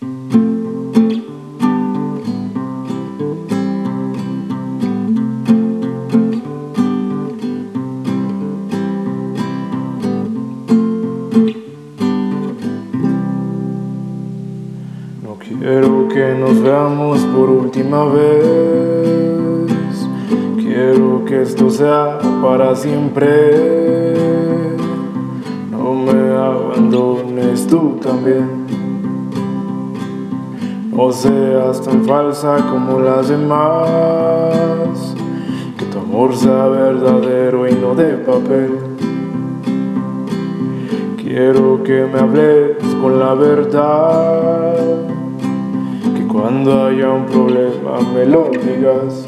No quiero que nos veamos por última vez. Quiero que esto sea para siempre. No me abandones tú también. No seas tan falsa como las demás. Que tu amor sea verdadero y no de papel. Quiero que me hables con la verdad. Que cuando haya un problema me lo digas.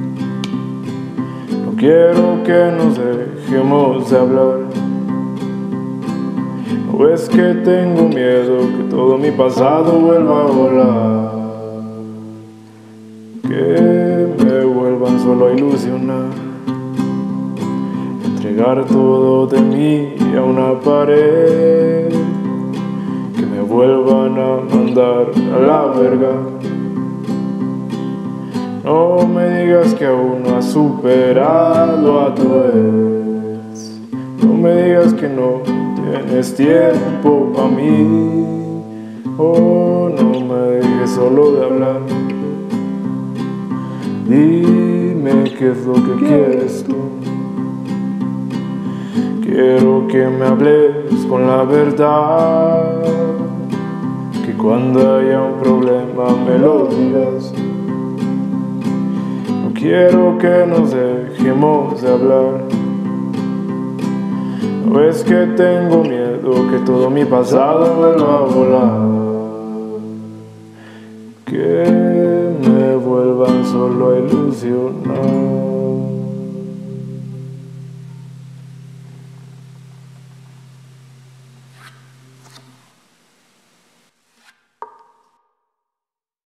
No quiero que nos dejemos de hablar. ¿No ves que tengo miedo que todo mi pasado vuelva a volar? Que me vuelvan solo a ilusionar. Entregar todo de mí a una pared. Que me vuelvan a mandar a la verga. No me digas que aún no has superado a tu ex. No me digas que no tienes tiempo para mí. Oh, no me dejes solo de hablar. Dime qué es lo que quieres tú. Quiero que me hables con la verdad. Que cuando haya un problema me lo digas. No quiero que nos dejemos de hablar. ¿No ves que tengo miedo que todo mi pasado vuelva a volar? Que me vuelvan solo a ilusionar.